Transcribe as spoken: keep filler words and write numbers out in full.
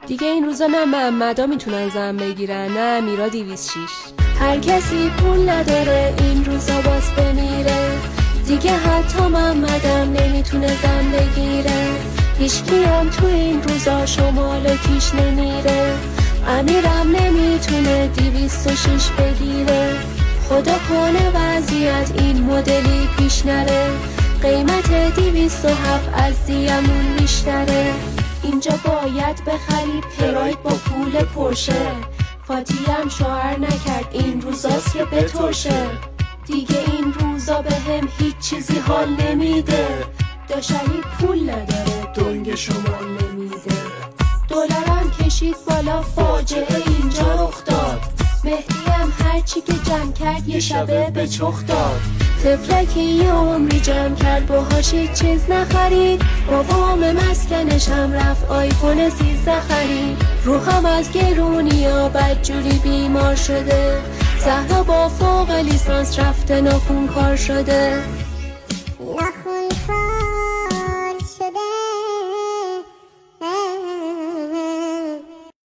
دیگه این روزا نه محمدا میتونن زن بگیرن نه میرا دیویس شیش. هر کسی پول نداره این روزا باز بمیره، دیگه حتی محمدم نمیتونه زن بگیره. هیچکی هم تو این روزا شمال کیش نمیره، امیرم نمیتونه دیویست و شیش بگیره. خدا کنه وضعیت این مدلی پیش نره، قیمت دیویست و هفت از دیمون بیشتره. اینجا باید بخری پراید با پول پرشه، فاتی هم شوهر نکرد این روزاست که بترشه. دیگه این روزا به هم هیچ چیزی حال نمیده، داشتنی پول نداره دنگ شمال نمیده. دلارم کشید بالا فاجعه اینجا رخ داد، مهدی هم هرچی که جمع کرد یه شبه به چخ داد. طفلکی یه عمری جمع کرد باهاش هیچ چیز نخرید، با وام مسکنش هم رفت آیفون سیزده خرید. روحم از گرونیا بدجوری بیمار شده، زهرا با فوق لیسانس رفته ناخون کار شده. ناخون